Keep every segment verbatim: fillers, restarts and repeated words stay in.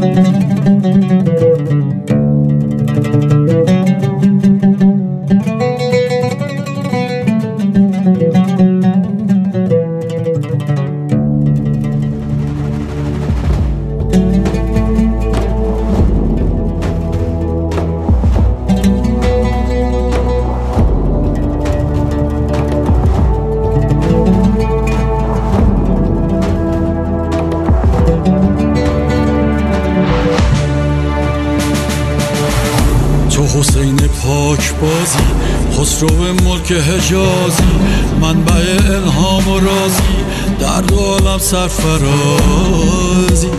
تو حسین پاک بازی، خسرو ملک حجازی، منبع الهام و رازی، در دو عالم سرفرازی.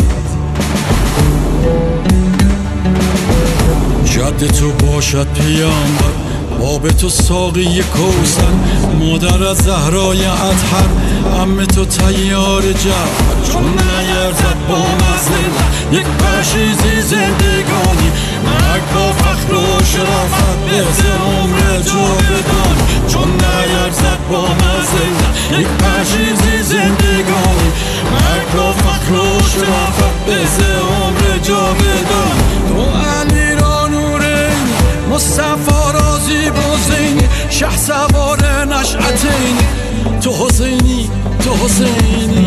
جد تو باشد پیامبر، باب تو ساقی کوثر، مادر از زهرای اطهر، عم تو طیار جعفر. چون نیرزد با مزلت یک پشیزی زندگانی، مرگ با فخر و شرافت بهز عمر جاودانی. چون نیرزد با مزلت یک پشیزی زندگانی، مرگ با فخر و شرافت بهز عمر جاودانی. تو علی را نورین، مصطفی را زیبا زینی، شه سوار نشأتینی. تو حسینی، تو حسینی.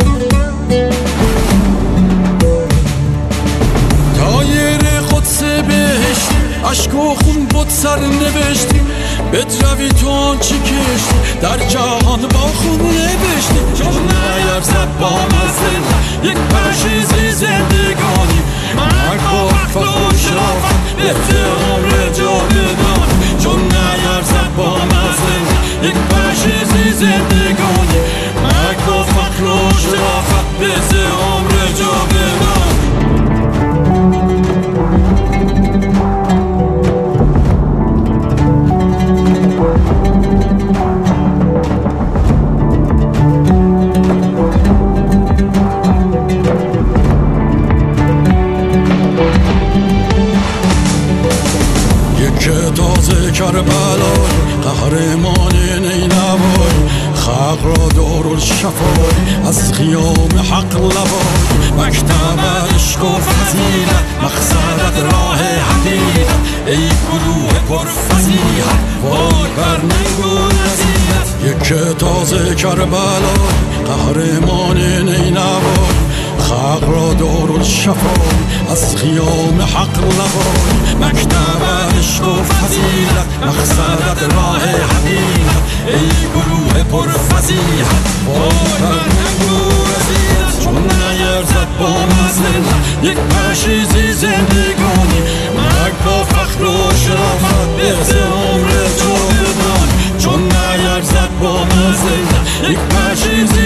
تایر قدس بهشتی، عشق و خون بود سر نوشتی. بدروی تو آنچه کشتی، در جهان با خون نوشتی. چون نیرزد با مزلت یک پشیزی زندگانی، مرگ با فخر و شرافت بهز عمر جاودانی. چون نیرزد با مزلت یک پشیزی زندگانی، مرگ با فخر و شرافت بهز عمر جاودانی. تازه کربلای قهرمان نینوای، خلق را دارالشفای از خیام حق لوای. مکتب عشق و فضیلت، مقصدت راه حقیقت، ای گروه پرفضیحت وای بر ننگ و نصیحت. یک تازه کربلای قهرمان نینوای، خلق را دارالشفای از خیام حق لوای. مکتب عشق و فضیلت، مقصدت راه حقیقت، ای گروه پرفضیحت وای بر ننگ و نصیحت. چون نیرزد با مزلت یک پشیزی زندگانی، مرگ با فخر و شرافت بهز عمر جاودانی. چون نیرزد با مزلت یک پشیزی